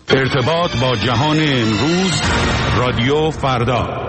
ارتباط با جهان امروز، رادیو فردا.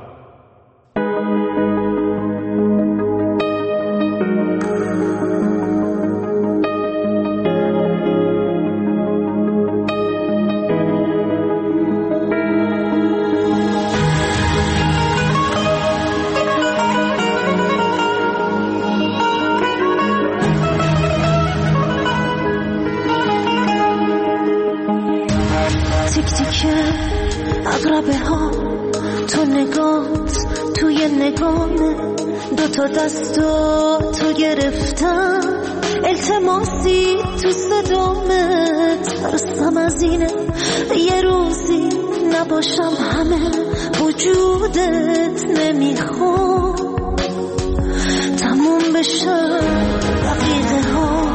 اقربه ها تو نگات توی نگامه، دوتا دستو تو گرفتم، التماسی تو صدامه، ترسم از اینه یه روزی نباشم همه وجودت، نمیخوام تموم بشه دقیقه ها،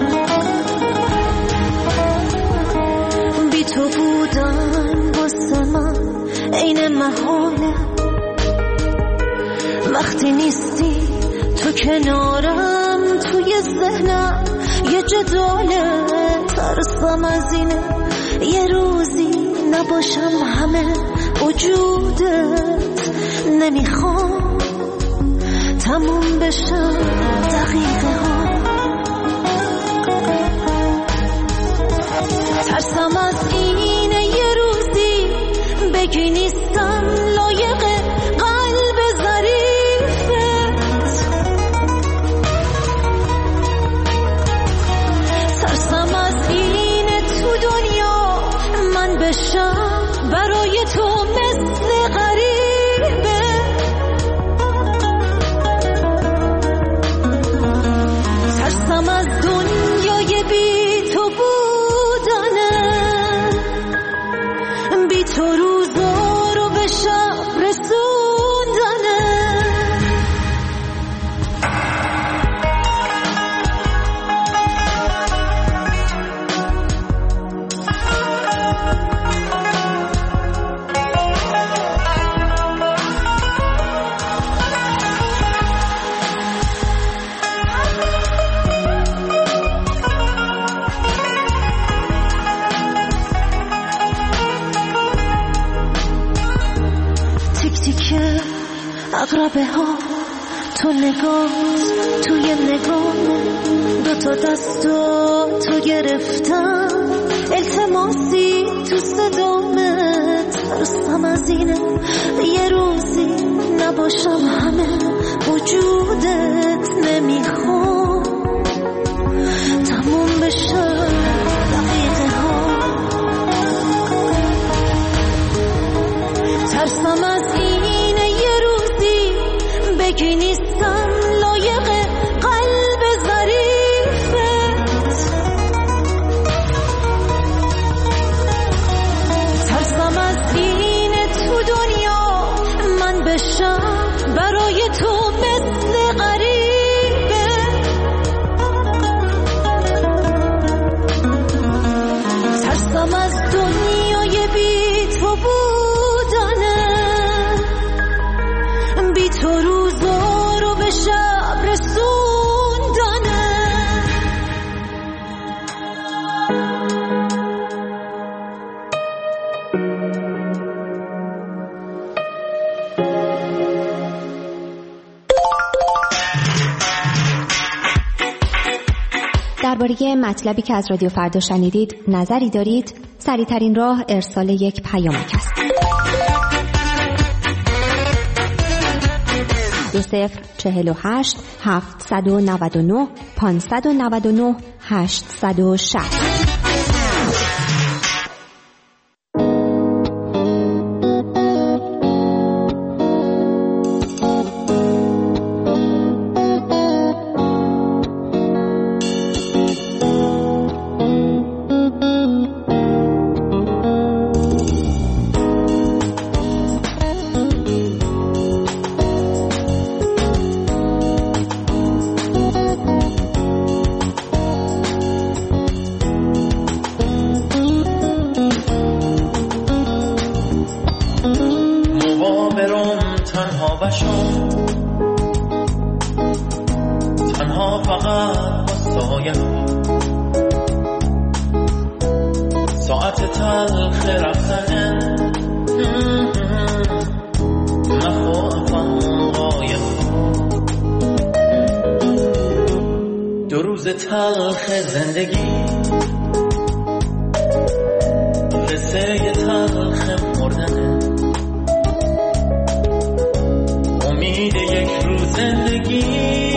بی تو بودن واسه من عین محاله، وقتی نیستی تو کنارم، توی ذهنم یه جداله، ترسم از اینه یه روزی نباشم همه وجودت، نمیخوام تموم بشه دقیقه ها، ترسم از اینه یه روزی بگی نیستم لایق قلب ظریفت، ترسم از اینه تو دنیا من بشم برای تو مثل غریبه، ترسم از دنیای بی تو بودنه، بی تو روزا رو به شب رسوندنه، اقربه ها تو نگات توی نگامه، دوتا دستو تو گرفتم، التماسی تو صدامه، ترسم از اینه یه روزی نباشم همه وجودت، نمیخوام تموم بشه دقیقه ها، ترسم از اینه یه روزی بگی نیستم لایق قلب ظریفت، ترسم از اینه تو دنیا من بشم برای تو مثل غریبه، ترسم از دنیای بی تو بودنه، بی تو روزا رو به شب رسوندنه. درباره مطلبی که از رادیو فردا شنیدید نظری دارید؟ سریع‌ترین راه ارسال یک پیامک است. 2048 799 599 860. ساعت تلخ رفتن نخواهم قایم دو روز تلخ زندگی قصه تلخ مردنه امید یک روز زندگی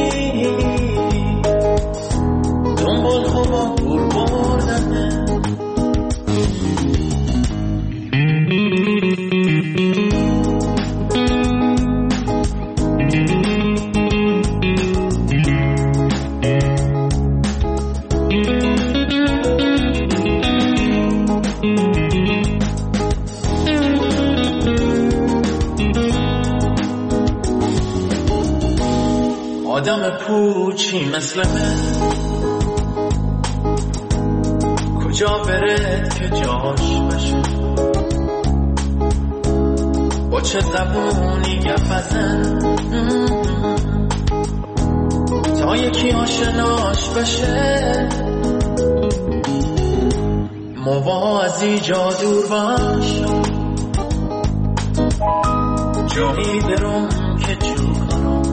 دنبال خوبا گور بردنه آدم پوچی مثل من کجا برد که جاش بشه با چه زبونی گپ بزن تا یکی آشناش بشه موازی جا دور باش جایی برم که جو کنم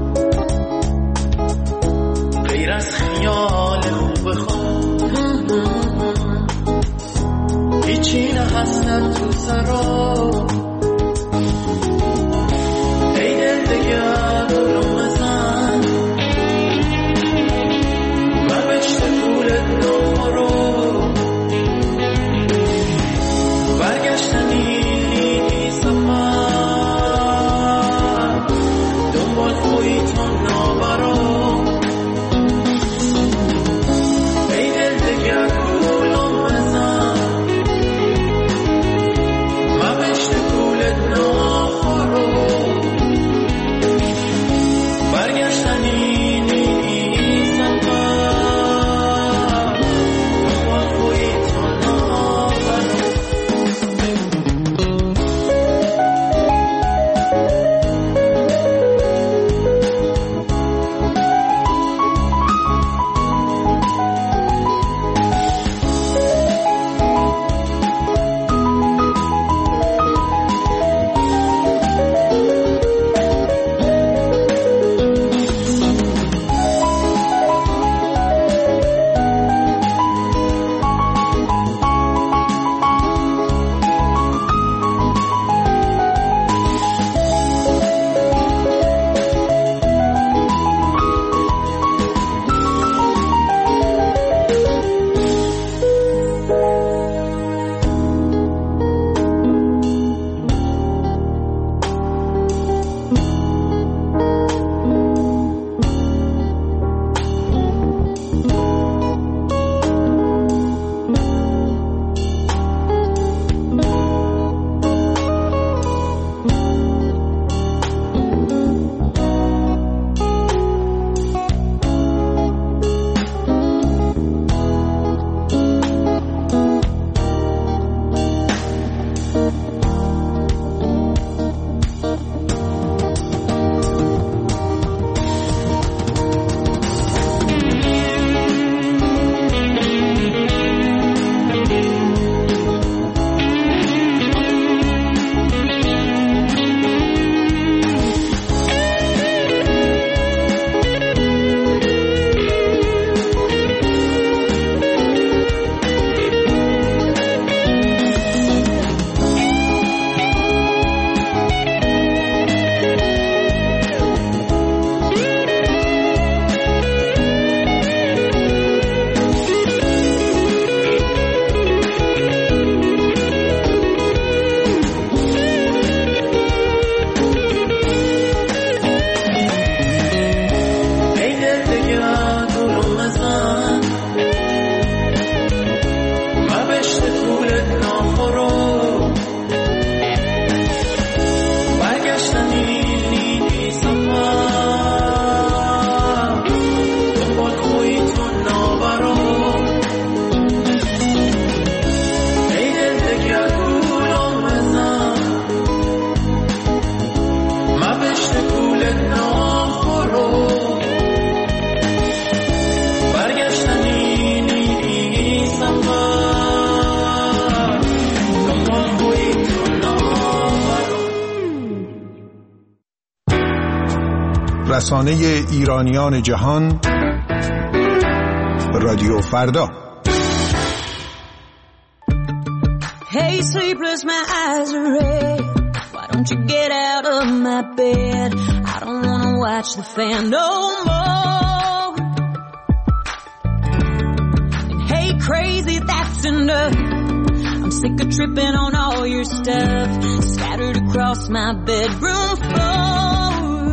غیر از خیال خوب خود هیچی نهستم تو سرا ای دل دگر رو بزن و بشت پولت نو رو برگشتنی سفر دنبال خوی تا نابرا گلم بزن و بشت رسانه ایرانیان جهان، رادیو فردا. Hey sleepless, my eyes are red. Why don't you get out of my bed? I don't wanna watch the fan no more. And hey crazy, that's enough. I'm sick of tripping on all your stuff scattered across my bedroom floor.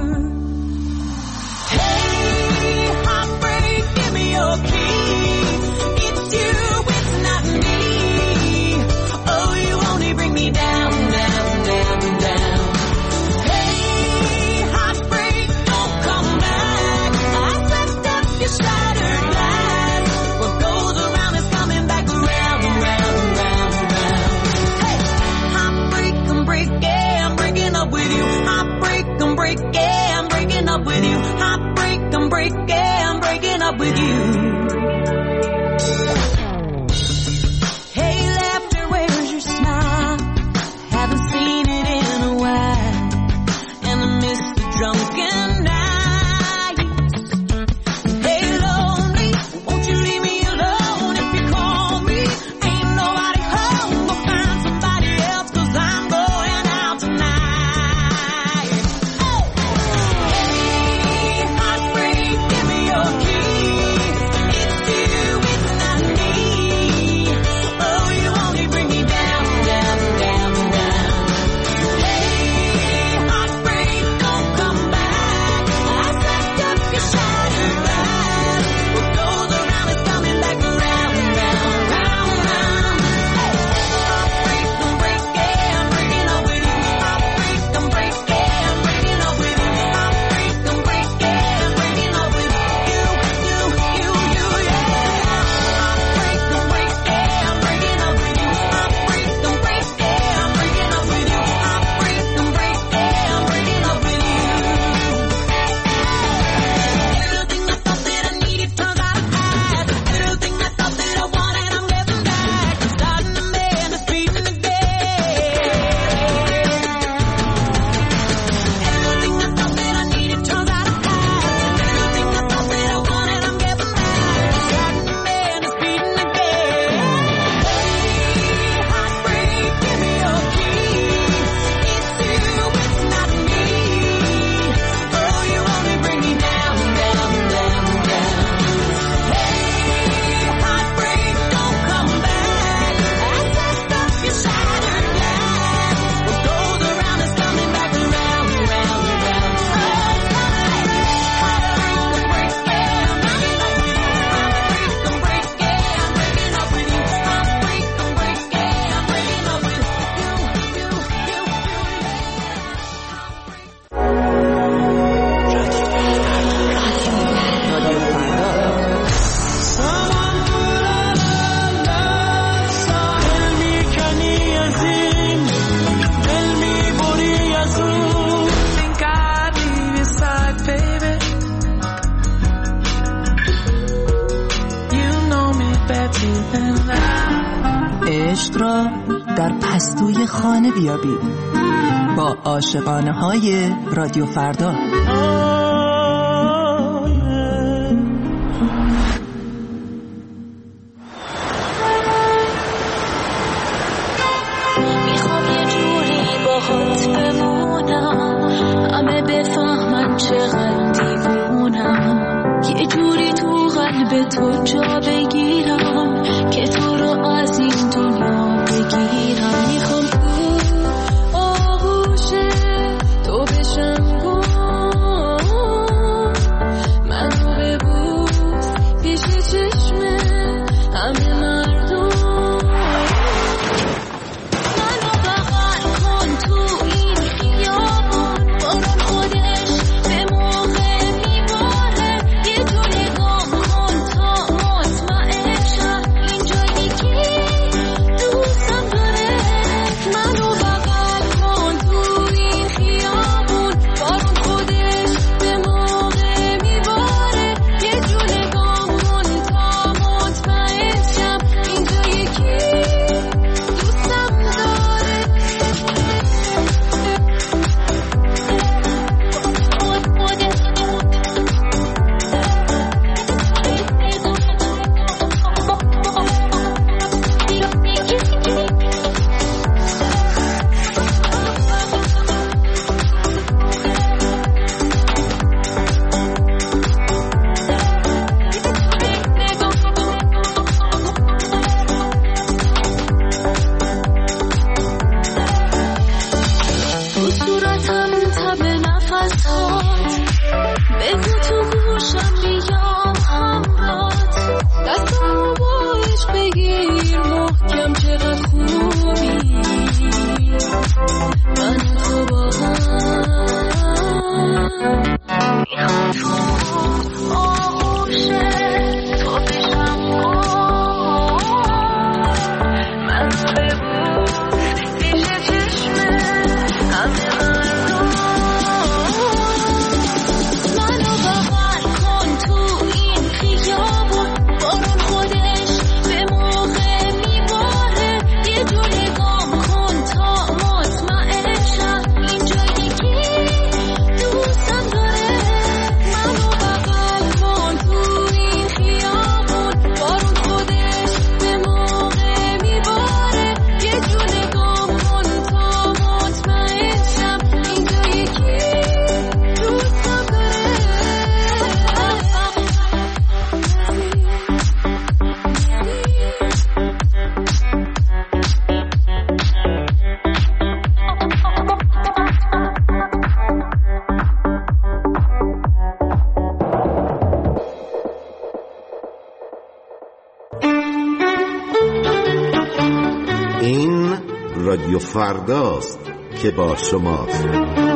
Hey heartbreak, give me your key. It's you, it's not me. Oh, you only bring me down, down, down, down. Hey heartbreak, don't come back. I swept up your shattered glass. What goes around is coming back around, round, round, round. Hey heartbreak, I'm breaking, I'm breaking up with you. Heartbreak, I'm breaking, I'm breaking up with you. Heartbreak, I'm breaking, I'm breaking up with you. Hey laughter, where's your smile? Haven't seen it in a while, and I miss the drunken nights. Hey lonely, won't you leave me alone? If you call me, ain't nobody home. Go find somebody else, 'cause I'm going out tonight. Oh. Hey heartbreak, give me your key. It's you, it's not me. Oh, you only bring me down, down, down, down. Hey heartbreak, don't come back. I swept up your shattered glass. What goes around is coming back around, round, round, round. Hey heartbreak, I'm breaking, I'm breaking up with you. Heartbreak, I'm breaking, I'm breaking up with you. Heartbreak, I'm breaking, I'm breaking up with you. You, yeah. Heartbreak, I'm breaking, I'm breaking up with you. Heartbreak, I'm breaking, I'm breaking up with you. Heartbreak, I'm breaking, I'm breaking up with you. Everything I thought that I needed turns out I had. Everything I thought that I wanted, I'm getting back. I'm starting to mend, it's beating again. Everything I thought that I needed turns out I had. Everything I thought that I wanted, I'm getting back. I'm starting to mend, it's beating again. Hey heartbreak, give me your key. It's you, it's not me. Oh, you only bring me down, down, down, down. Hey heartbreak, don't come back. I swept up your shattered glass. What goes around is coming back around, round, round. Heartbreak, I'm breaking, I'm breaking up with you. Heartbreak, I'm breaking, I'm breaking up with you. Heartbreak, I'm breaking, I'm breaking up with you. عشق را در پستوی خانه بیابید با عاشقانه های رادیو فردا. میخوام یه جوری باهات بمونم، همه بفهمن چقدر دیوونم، یه جوری تو قلب تو جا بگیرم که تو رو از این دنیا بگیرم. میخوام تو آغوش تو بشم گم، منو ببوس پیش چشم همه مردم. منو بغل کن تو این خیابون، بارون خودش به موقع میباره، یه جور نگاه کن تا مطمئن رادیو فرداست که با شماست.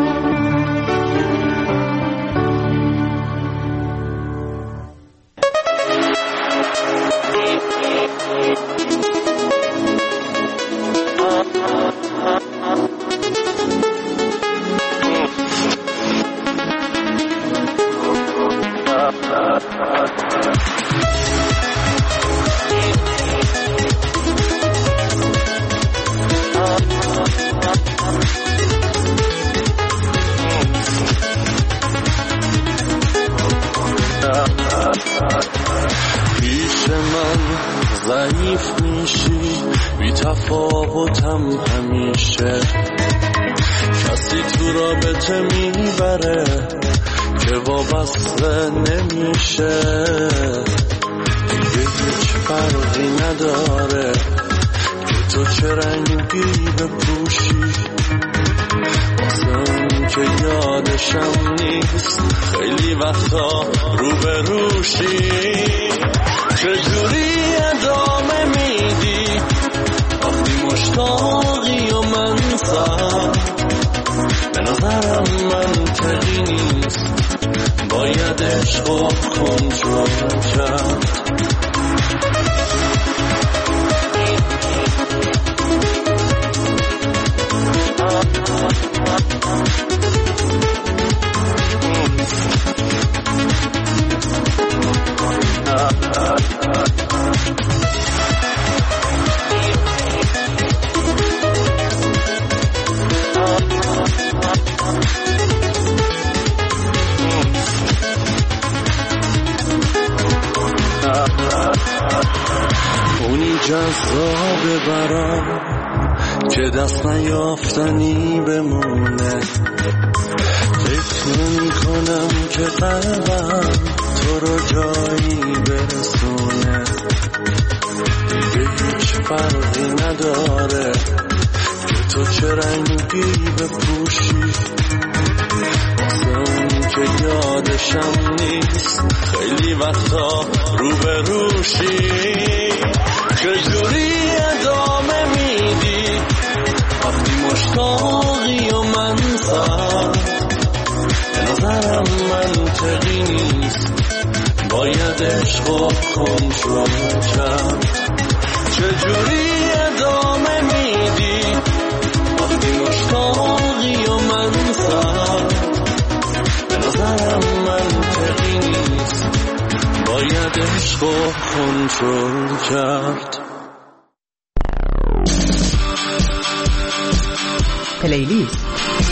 پیش من ضعیف میشی، بی تفاوتم همیشه، کسی تو رابطه میبره که وابسته نمیشه، دیگه هیچ فرقی نداره که تو چه رنگی بپوشی، واسه اون که یادشم نیست خیلی وقتا روبروشی. چجوری ادامه میدی وقتی مشتاقی و من سر؟ به نظرم منطقی نیست، باید عشق و کنترل کرد. اونی جذابه برام که دست نیافتنی بمونه، فکر نمی کنم که قلبم تو رو جایی برسونه، دیگه هیچ فرقی نداره که تو چه رنگی بپوشی، واسه اون که یادشم نیست خیلی وقتا روبروشی. چجوری ادامه میدی وقتی مشتاقی و من سر؟ به نظرم منطقی نیست، باید عشق و کنترل کرد. چجوری ادامه میدی وقتی مشتاقی و من سر؟ به نظرم منطقی نیست، باید عشق و کنترل کرد. پلیلیست.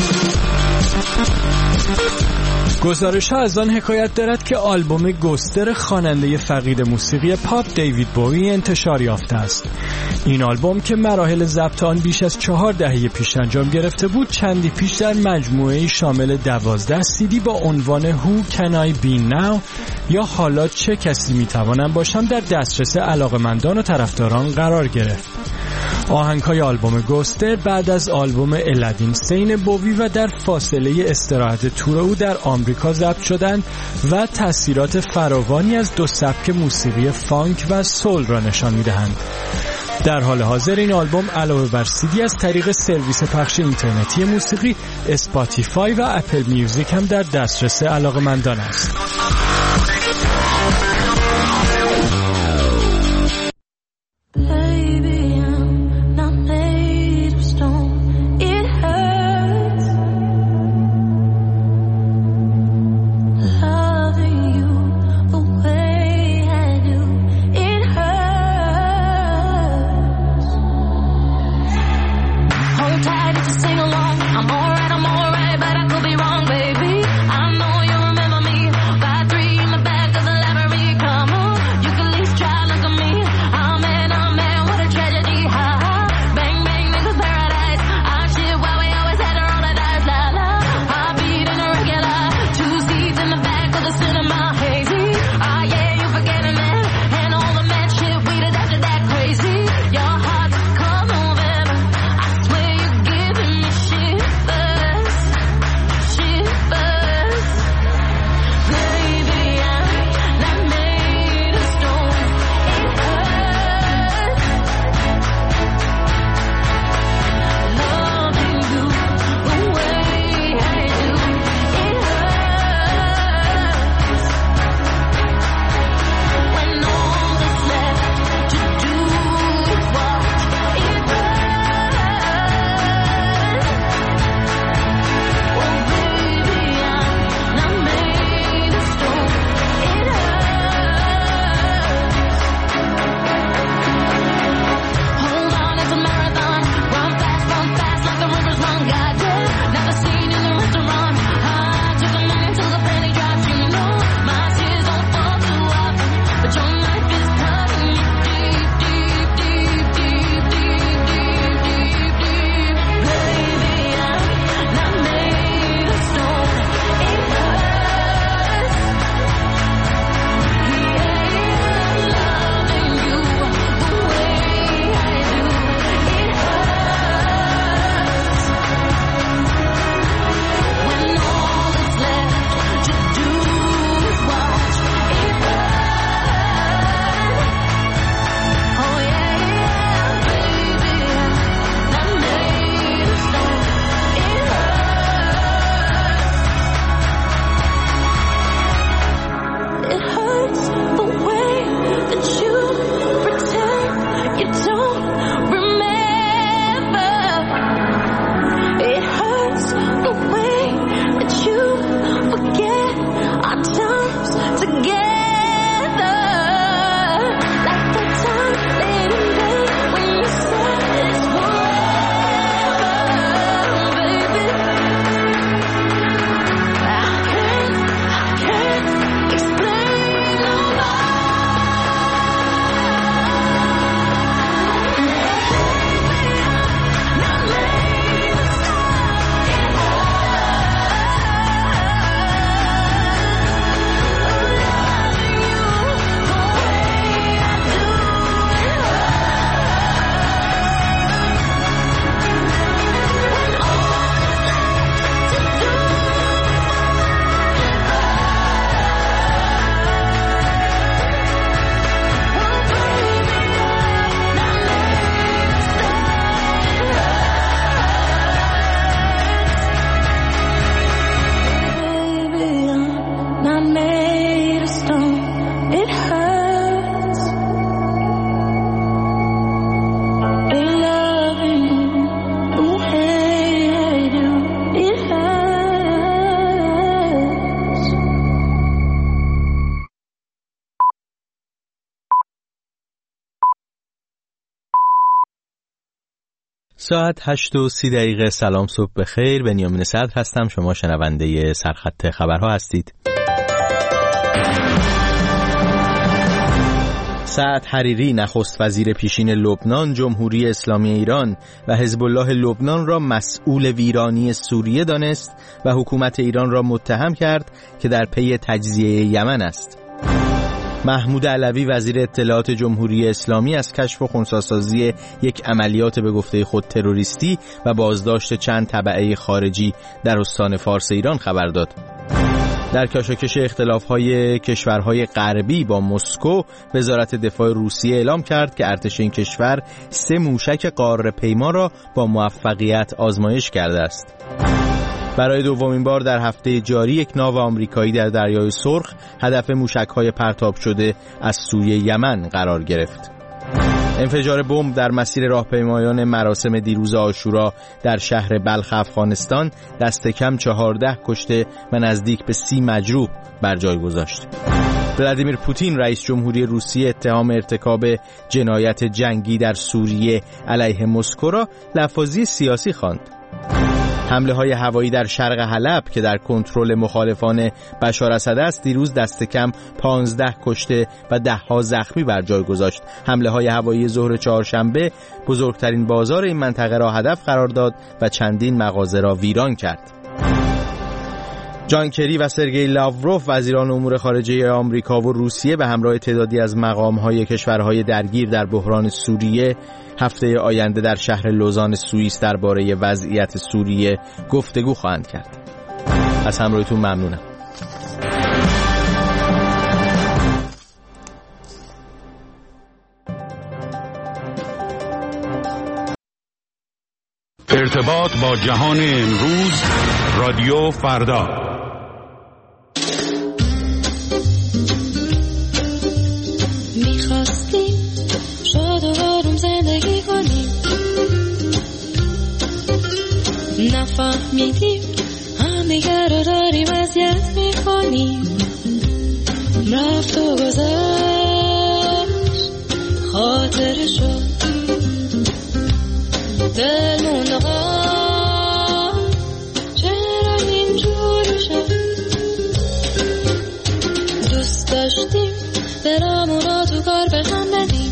گزارش ها از آن حکایت دارد که آلبوم گوستر خواننده فقید موسیقی پاپ دیوید بووی انتشار یافته است. این آلبوم که مراحل ضبط آن بیش از 4 دهه پیش انجام گرفته بود، چندی پیش در مجموعه‌ای شامل 12 CD با عنوان Who Can I Be Now یا حالا چه کسی میتوانم باشم در دسترس علاقه‌مندان و طرفداران قرار گرفت. آهنگ‌های آلبوم گوستر بعد از آلبوم الادین سین بووی و در فاصله استراحت تور او در آمریکا ضبط شدند و تأثیرات فراوانی از دو سبک موسیقی فانک و سول را نشان می‌دهند. در حال حاضر این آلبوم علاوه بر CD از طریق سرویس پخش اینترنتی موسیقی اسپاتیفای و اپل میوزیک هم در دسترس علاقه‌مندان است. But I could be wrong, baby. I know you remember me. 5'3" in the back of the Lamborghini. ساعت 8:30. سلام، صبح بخیر. بنیامین صدر هستم. شما شنونده سرخط خبرها هستید. سعد حریری نخست وزیر پیشین لبنان، جمهوری اسلامی ایران و حزب الله لبنان را مسئول ویرانی سوریه دانست و حکومت ایران را متهم کرد که در پی تجزیه یمن است. محمود علوی وزیر اطلاعات جمهوری اسلامی از کشف و خنثی‌سازی یک عملیات به گفته خود تروریستی و بازداشت چند تبعه خارجی در استان فارس ایران خبر داد. در کشاکش اختلاف‌های کشورهای غربی با مسکو، وزارت دفاع روسیه اعلام کرد که ارتش این کشور 3 موشک قاره‌پیما را با موفقیت آزمایش کرده است. برای دومین بار در هفته جاری یک ناو آمریکایی در دریای سرخ هدف موشک‌های پرتاب شده از سوی یمن قرار گرفت. انفجار بمب در مسیر راهپیمایان مراسم دیروز عاشورا در شهر بلخ افغانستان دست کم 14 کشته و نزدیک به 30 مجروح بر جای گذاشت. ولادیمیر پوتین رئیس جمهوری روسیه اتهام ارتکاب جنایت جنگی در سوریه علیه مسکو را لفاظی سیاسی خواند. حمله‌های هوایی در شرق حلب که در کنترل مخالفان بشار اسد است دیروز دست کم 15 کشته و 10 زخمی بر جای گذاشت. حمله‌های هوایی ظهر چهارشنبه بزرگترین بازار این منطقه را هدف قرار داد و چندین مغازه را ویران کرد. جان کری و سرگئی لاوروف وزیران امور خارجه آمریکا و روسیه به همراه تعدادی از مقام‌های کشورهای درگیر در بحران سوریه هفته آینده در شهر لوزان سوئیس درباره وضعیت سوریه گفتگو خواهند کرد. از همراهیتون ممنونم. ارتباط با جهان امروز، رادیو فردا. میخواستیم شاد و آروم زندگی کنیم، نفهمیدیم هم دیگر رو داریم اذیت میکنیم. رفت و گذشت خاطرشو دلمون آقا چرا اینجوری شد. دوست داشتیم دلمون رو تو کار به هم بدیم،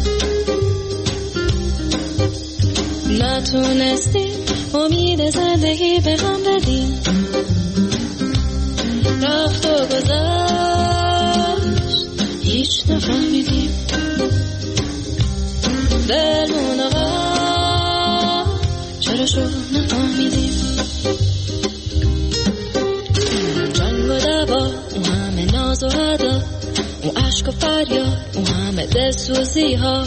نتونستیم امید زندگی به هم بدیم. رفت و گذشت هیچ نفهمیدیم، دلمون آقا چرا شو نفهمیدیم. جنگ و دعوا، اون همه ناز و ادا، اون عشق و فریاد، اون همه دلسوزی ها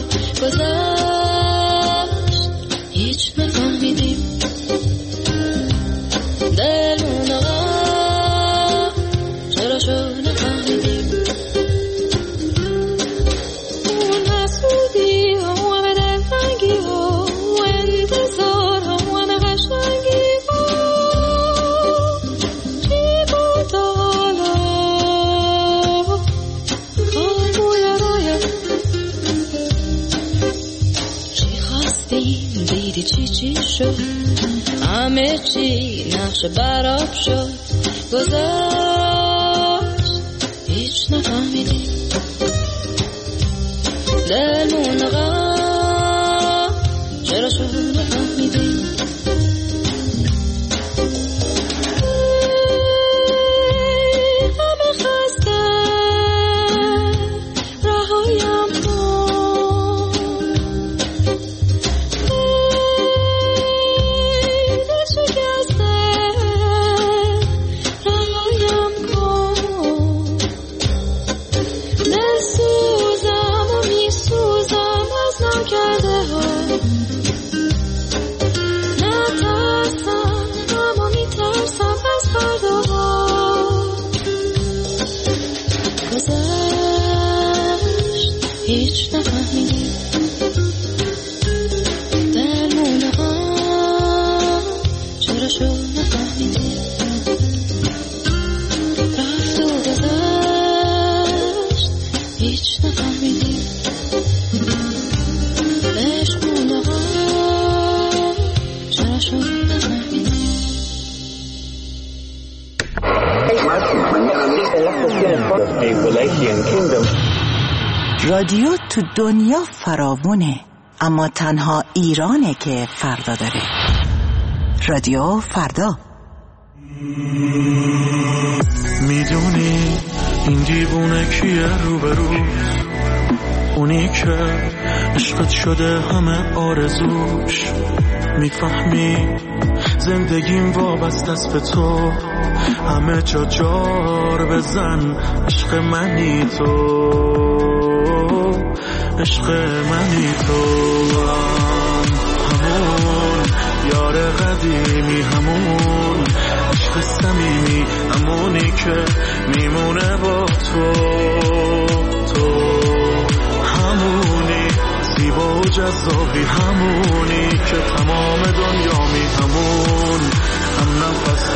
گذشت هیچ نفهمیدیم. دلمون آقا چرا شو نفهمیدیم. اون حسودی ها، اون همه دلتنگی ها، اون انتظار ها، اون همه قشنگی ها، چی بود حالا خاموی رایم. چی خواستیم دیدی چی شد، همه چی نقش براب شد، گذشت هیچ نفهمیدیم. دلمون آقا چرا شد نفهمیدیم. همه خسته رهایم کن، دل شکسته رهایم کن. دل سوزم و می سوزم از ناکرده ها، رادیو تو دنیا فراوونه، اما تنها ایرانه که فردا داره. رادیو فردا. میدونی این دیوونه کیه روبرو؟ اونی که عشقت شده همه آرزوش. میفهمی زندگیم وابسته است به تو، همه جا جار بزن. عشق منی تو، عشق منی تو، همون یار قدیمی، همون عشق صمیمی، همونی که میمونه با تو. تو همونی زیبا و جذابی، همونی که تمام دنیا می، همون هم نفس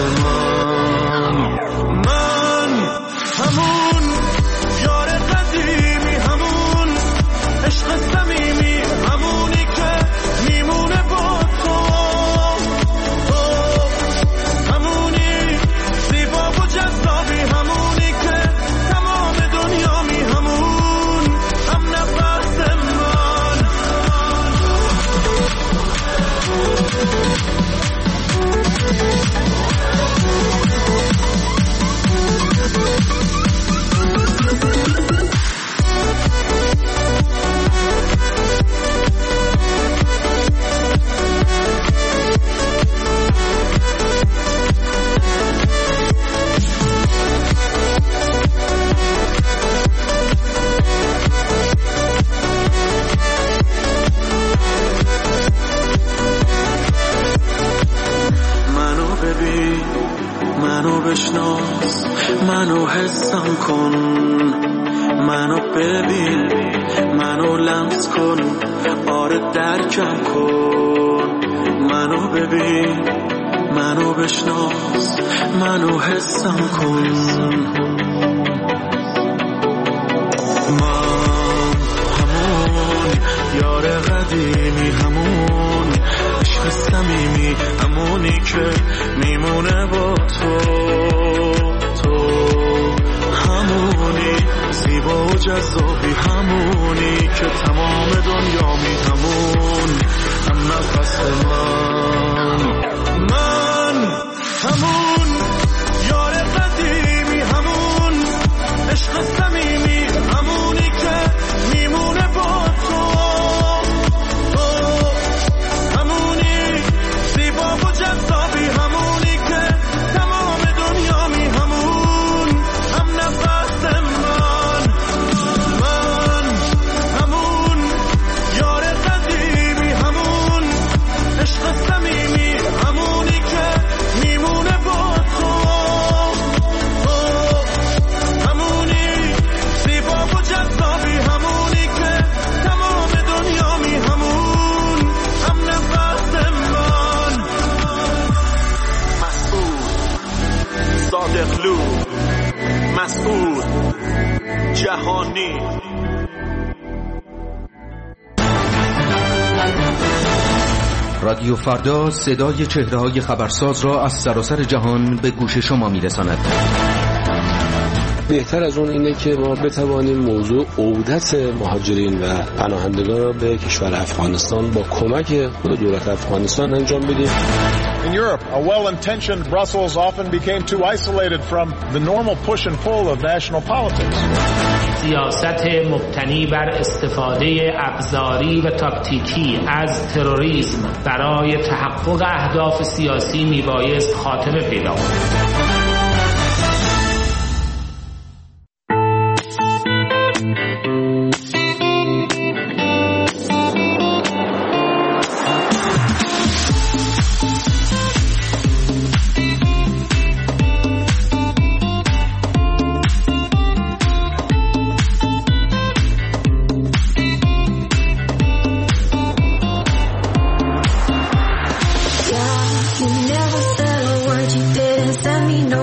من همون یار قدیمی، همون عشق صمیمی، همونی که میمونه با تو. همونی زیبا و جذابی، همونی که تمام دنیا می، همون هم نفس من. منو بشناس، منو حسم کن، منو ببین، منو لمس کن، آره درکم کن. منو ببین، منو بشناس، منو حسم کن. من همون یار قدیمی، همون عشق صمیمی، همونی که میمونه با تو. تو همونی زیبا و جذابی، همونی که تمام دنیا می، همون هم نفس من. من همون یار قدیمی، همون عشق صمیمی، همونی که میمونه با تو. همونی زیبا و جذابی، همونی که تمام دنیا می، همون هم نفس من. من همون یار قدیمی، همون عشق صمیمی، همونی که میمونه با تو. همونی زیبا و جذابی، همونی که تمام دنیا می، همون هم نفس من. صادقلو، مسعود جهانی. رادیو فردا صدای چهره‌های خبرساز را از سراسر جهان به گوش شما می‌رساند. بهتر از اون اینه که ما بتوانیم موضوع عودت مهاجرین و پناهندگان را به کشور افغانستان با کمک خود دولت افغانستان انجام بدیم. In Europe, a well-intentioned Brussels often became too isolated from the normal push and pull of national politics. سیاست مبتنی بر استفاده ابزاری و تاکتیکی از تروریسم برای تحقق اهداف سیاسی میبایست خاتمه پیدا کند. No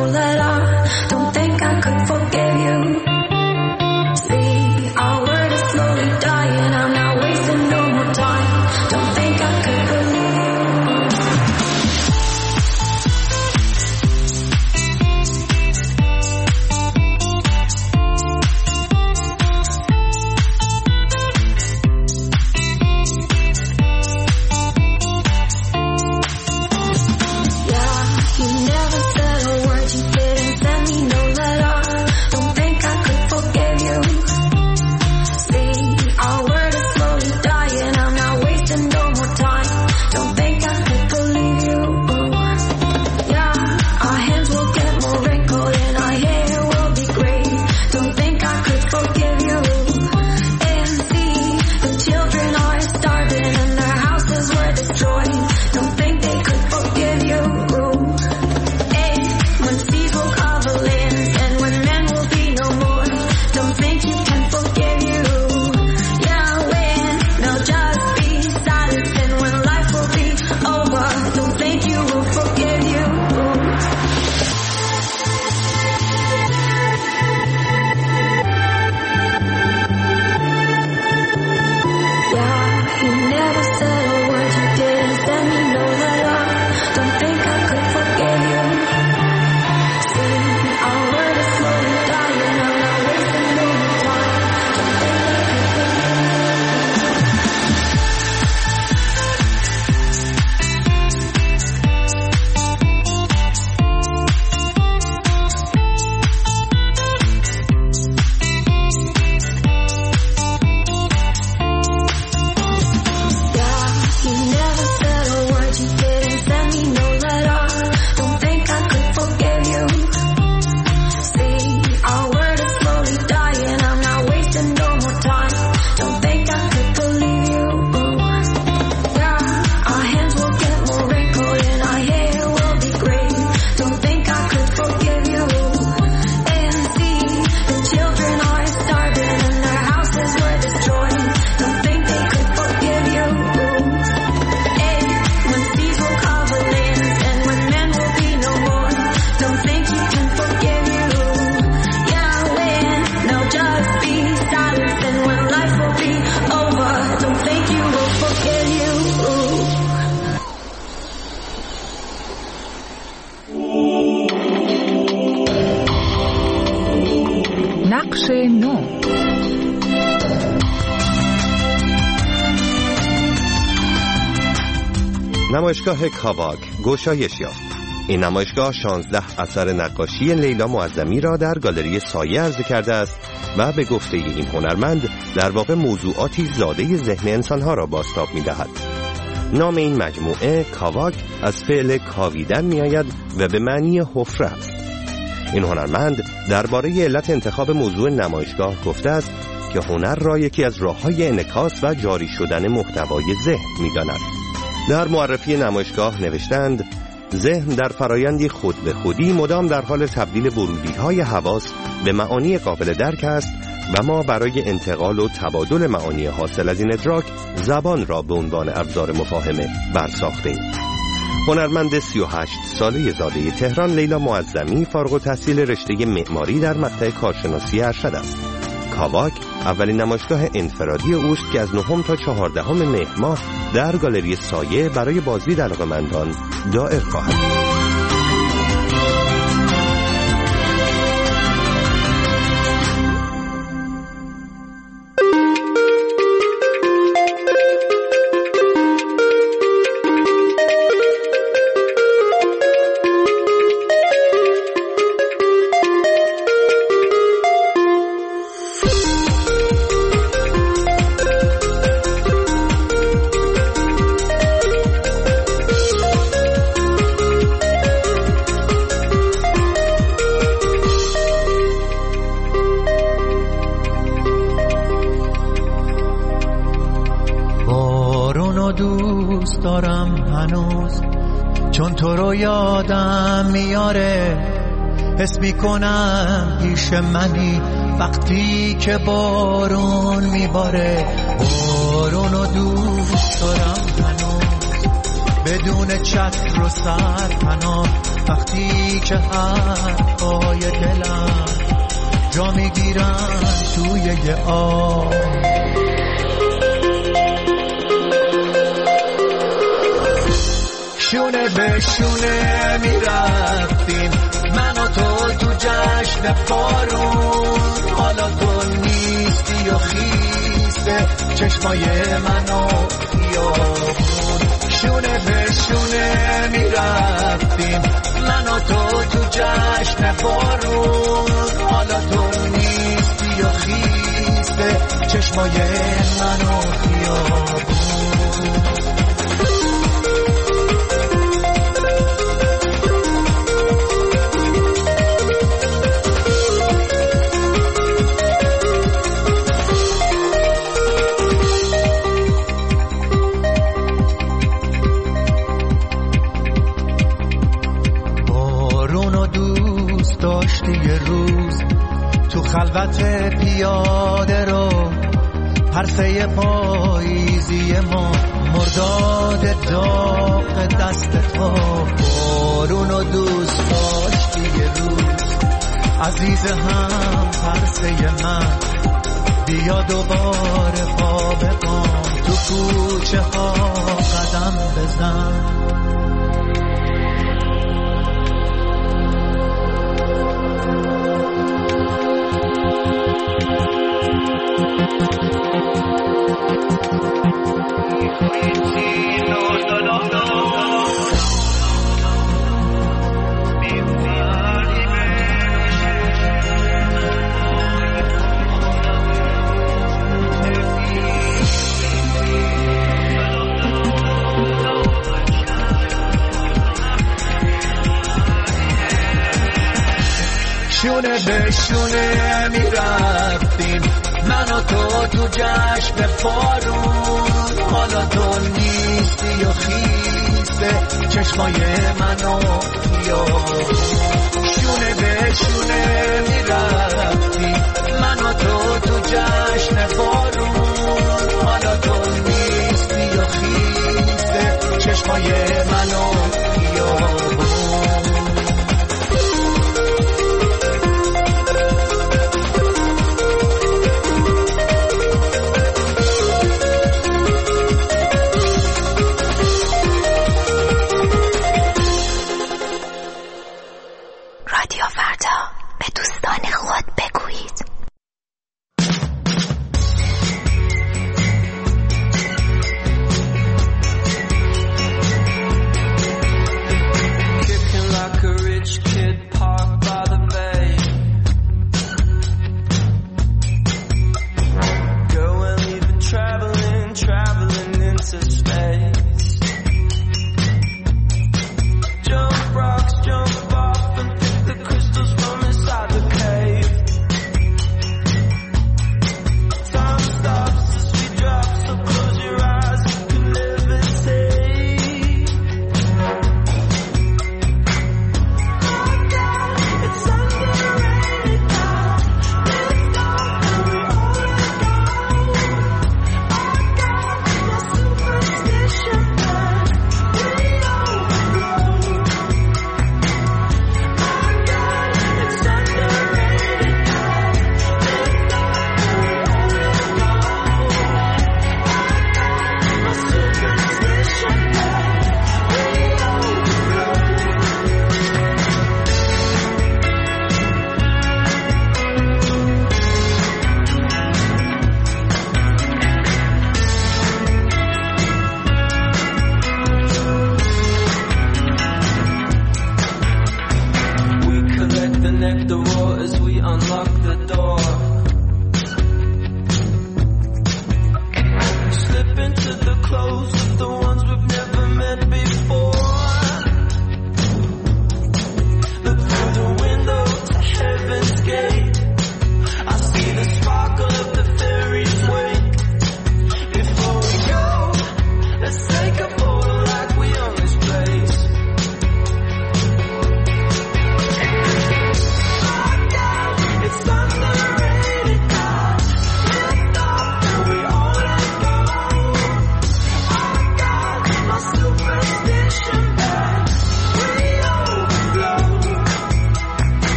نو. نمایشگاه کاواک گشایش یافت. این نمایشگاه 16 اثر نقاشی لیلا معظمی را در گالری سایه عرضه کرده است و به گفته این هنرمند در واقع موضوعاتی زاده ذهن انسانها را بازتاب می‌دهد. نام این مجموعه کاواک از فعل کاویدن می‌آید و به معنی حفره است. این هنرمند درباره علت انتخاب موضوع نمایشگاه گفته است که هنر را یکی از راه‌های انعکاس و جاری شدن محتوای ذهن می‌داند. در معرفی نمایشگاه نوشتند: ذهن در فرایندی خود به خودی مدام در حال تبدیل ورودی‌های حواس به معانی قابل درک است و ما برای انتقال و تبادل معانی حاصل از این ادراک زبان را به عنوان ابزار مفاهمه برساخته‌ایم. هنرمند 38 ساله زاده تهران لیلا معظمی فارغ التحصیل رشته معماری در مقطع کارشناسی ارشد است. کاواک اولین نمایشگاه انفرادی اوست که از 9 تا 14 مهر ماه در گالری سایه برای بازدید علاقه‌مندان دائر خواهد بود. دوست دارم هنوز، چون تو رو یادم میاره. حس میکنم پیش منی وقتی که بارون میباره. بارونو دوست دارم هنوز، بدون چتر و سرپناه. وقتی که حرفای دلم جا میگیرن توی یه آب. شونه به شونه میرفتیم من و تو جشن بارون. حالا تو نیستی و خیسته چشمای منو خیابون. شونه به شونه میرفتیم من و تو جشن بارون. حالا تو نیستی و خیسته چشمای منو خیابون. خلوت پیاده رو پرسه پاییزی ما، مرداد داغ دست تو. بارونو دوست داشتی یه روز عزیز هم پرسه من. بیا دوباره پا به پا تو کوچه ها قدم بزن. شونه به شونه میرفتیم من و تو جشن بارون. حالا تو نیستی و خیسته چشمای منو خیابون. شونه به شونه میرفتیم من و تو جشن بارون. حالا تو نیستی و خیسته چشمای منو خیابون. رادیو فردا، به دوستان خود بگویید.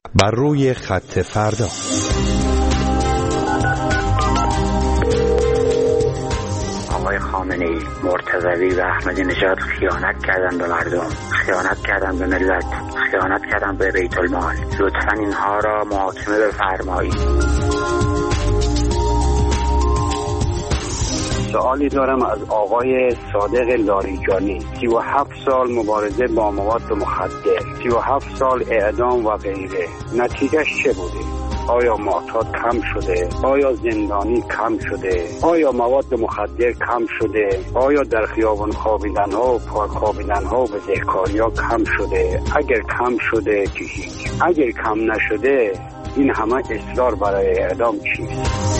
بر روی خط فردا. آقای خامنه‌ای، مرتضوی و احمدی نژاد خیانت کردن به مردم، خیانت کردن به ملت، خیانت کردن به بیت المال. لطفاً اینها را محاکمه بفرمایید. سوالی دارم از آقای صادق لاریجانی. 37 سال مبارزه با مواد مخدر، 37 سال اعدام و غیره، نتیجهش چه بوده؟ آیا معتاد کم شده؟ آیا زندانی کم شده؟ آیا مواد مخدر کم شده؟ آیا در خیابان خوابیدن ها و پارک خوابیدن ها و بزهکاری ها کم شده؟ اگر کم شده که هیچ، اگر کم نشده این همه اصرار برای اعدام چیست؟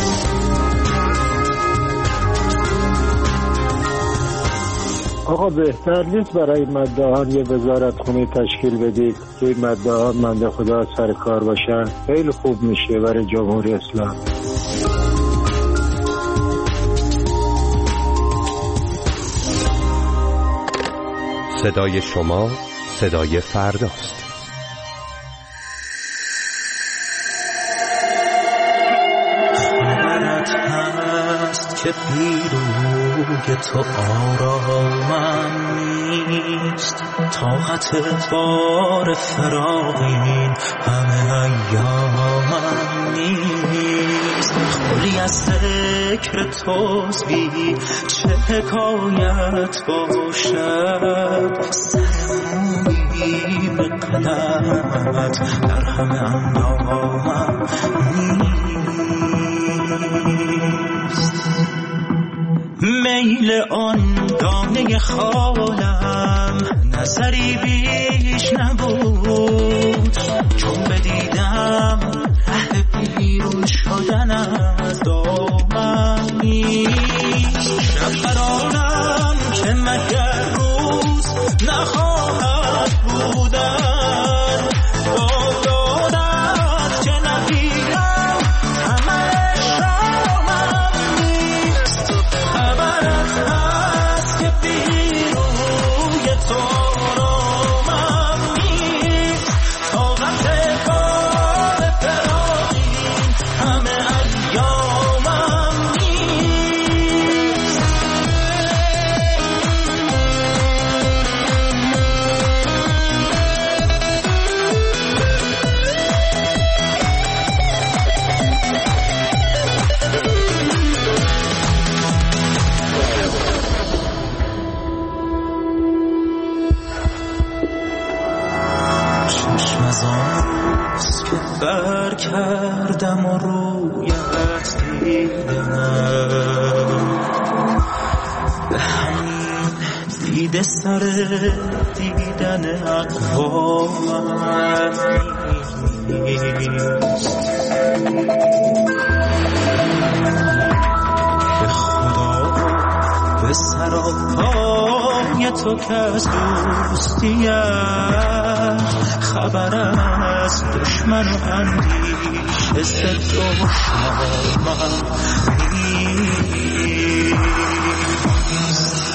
آقا بهتر نیست برای مدعیان یه وزارتخونه تشکیل بدید که مدعیان منده خدا سر کار باشن؟ خیلی خوب میشه برای جمهوری اسلامی. صدای شما صدای فرداست. خبرت هست که پیروی تو آرامم نیست، طاقت بار فراقین همه ایامم نیست. خلی از ذکر توزی چه حکایت باشد، سرمونی به قدمت در همه اندامم نیست. میل آن دانه خالم نظری بیش نبود، چون بدیدم ره بیرون شدن از دامم نیست. شب قرارم که مگر روز نخواهد بودن، دادت که نگیرم همه شامم نیست. خبرت هست که بیروی تو رامم نیست، طاقت بار فراقین همه ایامم نیست. چشم از آن روز که بر کردم و رویت دیدم، به همین دیده سر دیدن اقوامت نیست. به خدا به سراپای تو که از دوستیم خبر از دشمن و اندیشه ضد و شامم نیست.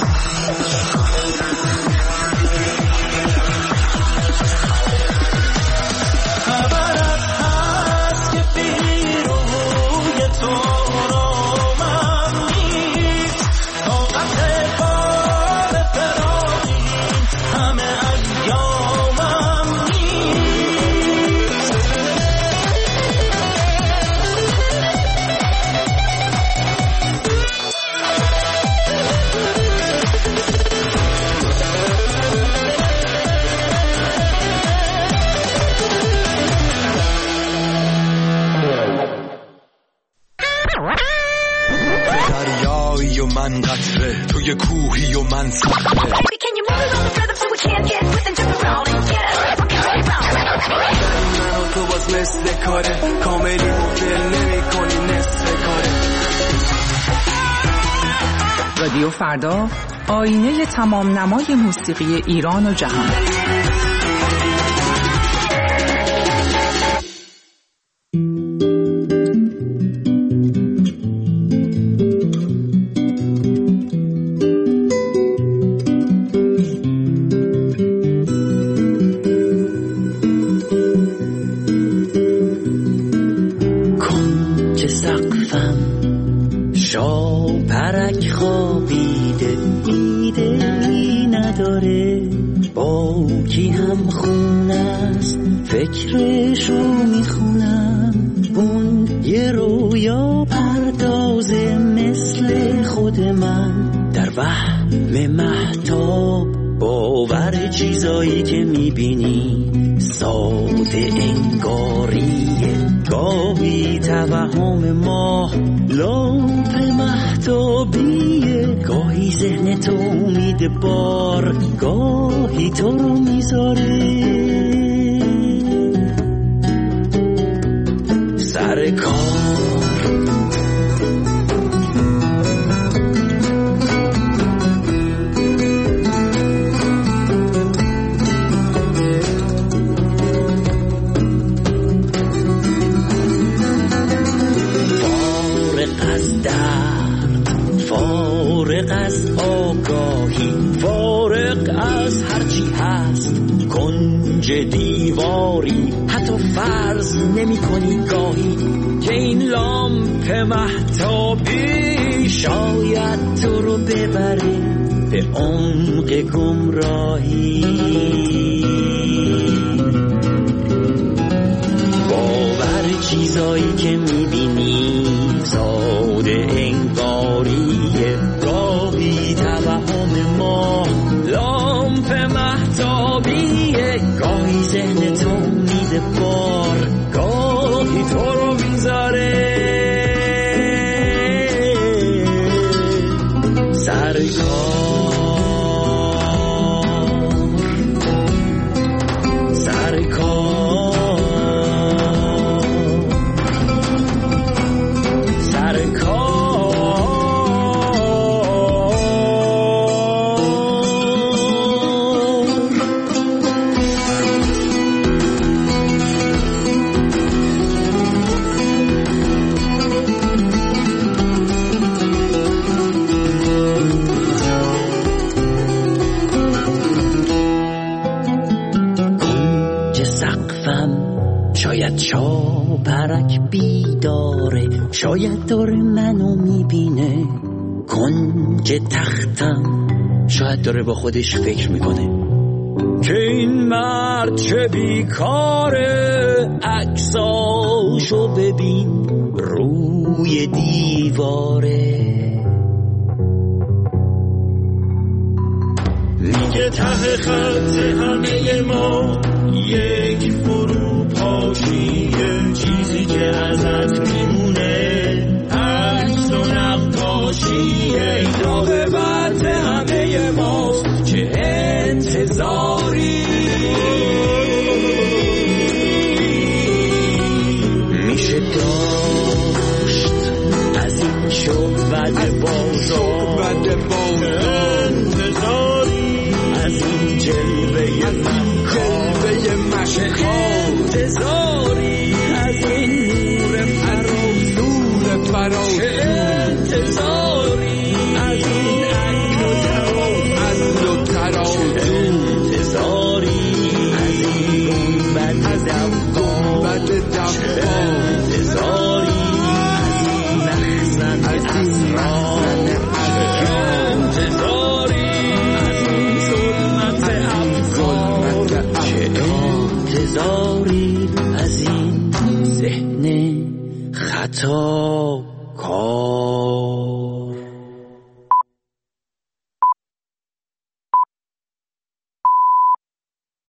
خبرت هست که بیروی تو رامم نیست، طاقت بار فراقین همه ایامم نیست. دریایی و من قطره، توی کوهی و من صخره. من و تو باز مثل کاره، کاملی مفل نمی کنی نصف کاره. رادیو فردا، آینه تمام نمای موسیقی ایران و جهان. خوابیده ایده‌ای نداره، با کی هم خونه است فکرشو میخونم. اون یه رویا پردازه مثل خود من، در وهم مهتاب باور چیزایی که میبینی ساده انگاریه. گاهی توهم ما لامپ مهتابیه، گاهی ذهن تو امید بار، گاهی تو رو میذاره سر کار. فارغ از آگاهی، فارغ از هرچی هست کنج دیواری، حتی فرض نمی کنی گاهی که این لامپ مهتابی شاید تو رو ببره به عمق گمراهی. باور چیزایی که میبینی ساده انگاریه، گاهی توهم ما لامپ مهتابیه، گاهی ذهن تو میده بار، گاهی تو رو میذاره سر کار. سر کار. سر کار. شاید چاپرک بیداره، شاید داره منو میبینه. کنج تختم شاید داره با خودش فکر میکنه که این مرد چه بیکاره، عکساشو ببین روی دیواره. میگه ته خط همه ما یک فروپاشیه، چیزی که ازت میمونه عکس و نقاشیه. این عاقبت همه ماست، چه انتظاری میشه داشت از این شعبد بازار، انتظاری از این جلوه انتظاری از این نور فراز، انتظاری از این عقل و تراز، انتظاری از این گنبد دفا، انتظاری از این مخزن اسرار، انتظاری از این ظلمت افکار، انتظاری از این ذهن خطا.